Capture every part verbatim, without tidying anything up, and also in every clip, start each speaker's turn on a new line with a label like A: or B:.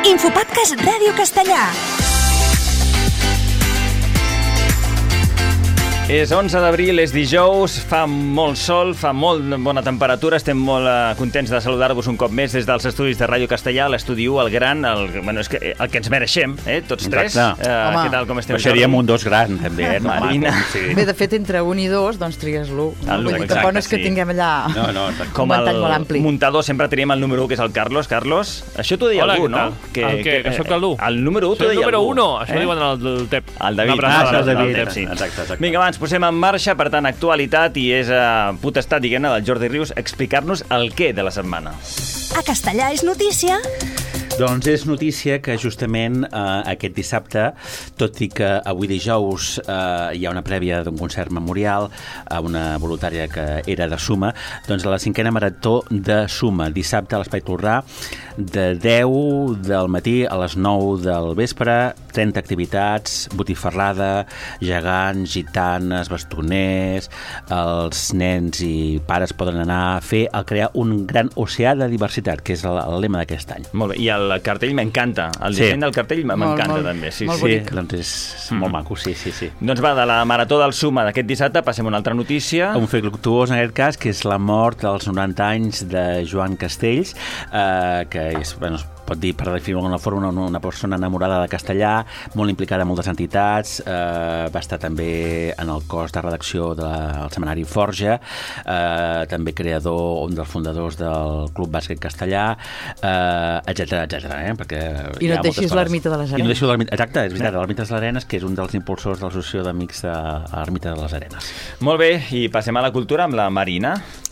A: Infopodcast Ràdio Castellà.
B: És onze d'abril, és dijous, fa molt sol, fa molt bona temperatura, estem molt uh, contents de saludar-vos un cop més des dels estudis de Ràdio Castellà, l'estudi u, el gran, el, bueno, és que, el que ens mereixem, eh, tots tres.
C: Exacte.
B: Uh, què tal, com estem?
C: Però seríem un dos gran, també, eh?
B: Marina.
C: Sí.
D: Bé, de fet, entre un i dos, doncs trigues l'u.
B: Ah, l'u, exacte,
D: tampoc no és que
B: sí.
D: tinguem allà
C: No, no,
B: com
D: un ventall molt
B: el
D: ampli.
B: muntador, sempre teníem el número u, que és el Carlos. Carlos, això t'ho deia
E: Hola,
B: algú,
E: què
B: no?
E: tal? El què? Que sóc el l'u?
B: El número u t'ho
E: Soy el
B: deia
E: número
B: algú.
E: uno, això
B: eh?
E: ho diuen el del Tep.
B: El David.
E: Una abraçada
C: Ah, el
E: del
C: David.
E: Tep, sí.
C: Exacte, exacte.
B: Vinga, abans, posem en marxa, per tant, actualitat, i és uh, potestat, diguem-ne, del Jordi Rius, explicar-nos el què de la setmana.
A: A Castellà és notícia.
C: Doncs és notícia que justament eh, aquest dissabte, tot i que avui dijous eh, hi ha una prèvia d'un concert memorial a una voluntària que era de Suma, doncs la cinquena marató de Suma, dissabte a l'Espai Tolrà, de deu del matí a les nou del vespre, trenta activitats, botifarrada, gegants, gitanes, bastoners, els nens i pares poden anar a fer, a crear un gran oceà de diversitat, que és el, el lema d'aquest any.
B: Molt bé, i el cartell m'encanta. El
C: Sí.
B: disseny del cartell m'encanta
D: molt,
B: també. Sí,
D: molt
B: sí.
C: Sí,
D: bonic.
C: doncs és
B: Mm.
C: molt maco, sí, sí, sí.
B: Doncs va, de la marató del Suma d'aquest dissabte passem a una altra notícia.
C: Un fet luctuós en aquest cas, que és la mort als noranta anys de Joan Castells, eh, que és, bueno, es pot dir, per definir d'alguna forma, una, una persona enamorada de castellà, molt implicada en moltes entitats, eh, va estar també en el cos de redacció del Setmanari Forja, eh, també creador, un dels fundadors del Club Bàsquet Castellà, eh, etcètera, etcètera, eh, perquè
D: I
C: hi
D: no
C: ha
D: et deixis
C: moltes coses.
D: l'Ermita de les
C: I no
D: Arenes.
C: deixo l'Ermita, exacte, és veritat, l'Ermita de les Arenes, que és un dels impulsors de l'Associació d'Amics de l'Ermita de les Arenes.
B: Molt bé, i passem a la cultura amb la Marina.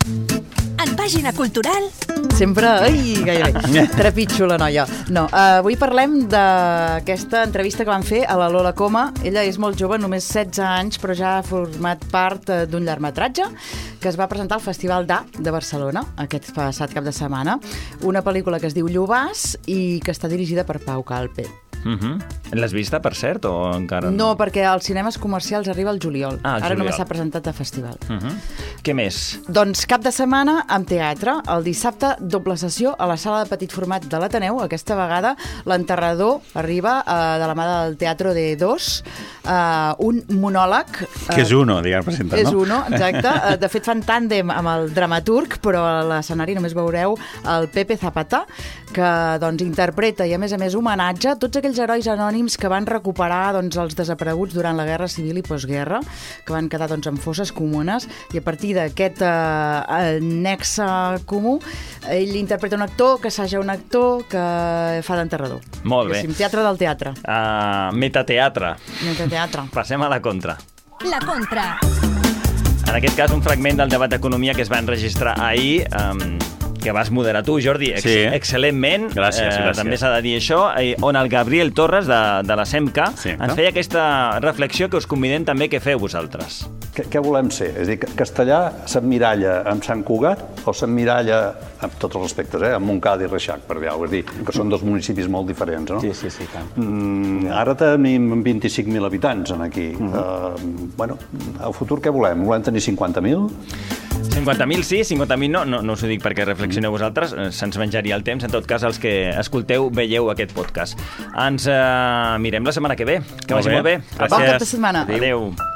A: En pàgina cultural,
D: Sempre, ai, gairebé, trepitjo la noia. No, uh, avui parlem d'aquesta entrevista que van fer a la Lola Coma. Ella és molt jove, només setze anys, però ja ha format part uh, d'un llargmetratge que es va presentar al Festival d'A de Barcelona aquest passat cap de setmana. Una pel·lícula que es diu Llobàs i que està dirigida per Pau Calpe.
B: Uh -huh. L'has vista, per cert, o encara no?
D: No, perquè als cinemes comercials arriba el juliol.
B: Ah, el
D: Ara
B: juliol.
D: només s'ha presentat a festival.
B: Uh -huh. Què més?
D: Doncs cap de setmana amb teatre. El dissabte, doble sessió a la sala de petit format de l'Ateneu. Aquesta vegada l'enterrador arriba eh, de la mà del Teatro de Dos. Eh, un monòleg. Eh,
C: Que és uno, diguem, presenta,
D: és
C: no?
D: uno, exacte. Eh, De fet, fan tàndem amb el dramaturg, però a l'escenari només veureu el Pepe Zapata, que doncs, interpreta i, a més a més, homenatge tots aquells herois anònims que van recuperar doncs, els desapareguts durant la Guerra Civil i postguerra, que van quedar doncs, en fosses comunes, i a partir d'aquest eh, nexe comú, ell interpreta un actor que assaja un actor que fa d'enterrador.
B: Molt bé.
D: Diguéssim, teatre del teatre.
B: Uh, metateatre.
D: Metateatre.
B: Passem a la contra.
A: la contra.
B: En aquest cas, un fragment del debat d'economia que es va enregistrar ahir, um, que vas moderar tu, Jordi, ex
C: Sí.
B: excel·lentment.
C: Gràcies,
B: eh,
C: gràcies.
B: També s'ha de dir això, eh, on el Gabriel Torres, de, de la SEMCA,
C: Sí.
B: ens feia aquesta reflexió que us convidem també que feu vosaltres.
F: Què, què volem ser? És a dir, que Castellà s'emmiralla amb Sant Cugat o s'emmiralla amb tots els aspectes, eh? amb Montcada i Reixac, per dir, és dir, que són dos municipis molt diferents, no?
C: Sí, sí, sí, tant.
F: Mm, ara tenim vint-i-cinc mil habitants en aquí.
C: Mhm.
F: Uh, bueno, al futur què volem? Volem tenir cinquanta mil?
B: cinquanta mil sí, cinquanta mil no, no, no us ho dic perquè reflexioneu vosaltres, eh, se'ns menjaria el temps. En tot cas, els que escolteu, veieu aquest podcast. Ens eh, mirem la setmana que ve. Que
C: Molt
B: vagi
C: bé.
B: molt bé.
C: Gràcies.
D: Bon cap de setmana.
B: Adéu.